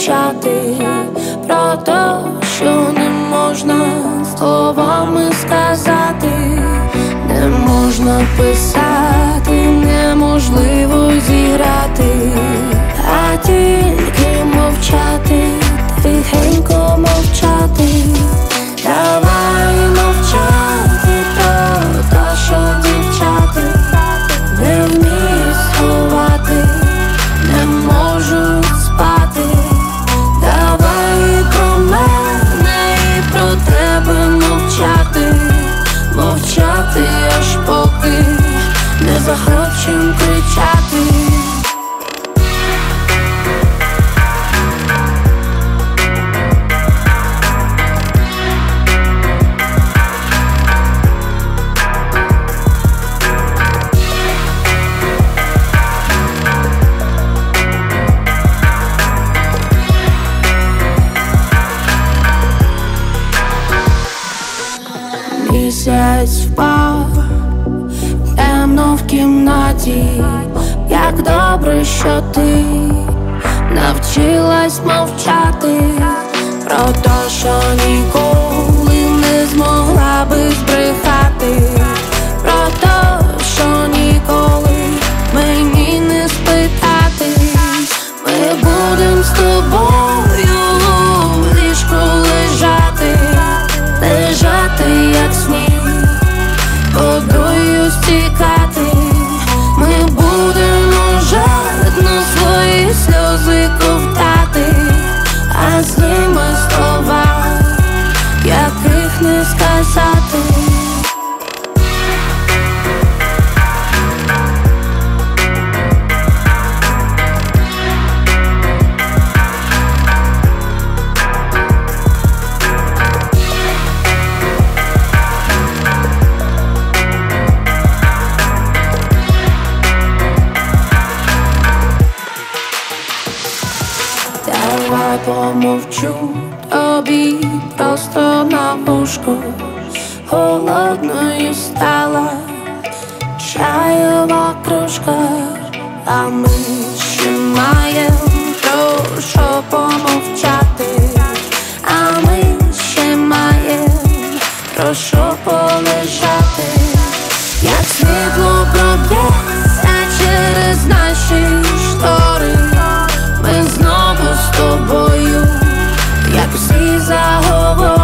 мовчати про те, що не можна словами сказати, не можна писати, неможливо зіграти, а тільки мовчати, тихенько мовчати. Давай мовчати про те, що дівчата не вміють сховати, не можуть спати. Давай про мене і про тебе мовчати, мовчати, аж поки не захочем кричати. Місяць впав, темно в кімнаті. Як добре, що ти навчилась мовчати про те, що ніколи не змогла би збрехати, про те, що ніколи мені не спитатись. Ми будем з тобою в ліжку лежати, лежати, як сніг, водою стікати. Ми будемо жадно свої сльози ковтати, а з ними слова, яких не сказати. Давай помовчу тобі просто на вушку. Холодною стала чайова кружка, а ми ще маєм про що помовчати, а ми ще маєм про що полежати. Як світло проб'ється через наші штори, ми знову з тобою, як всі заговори.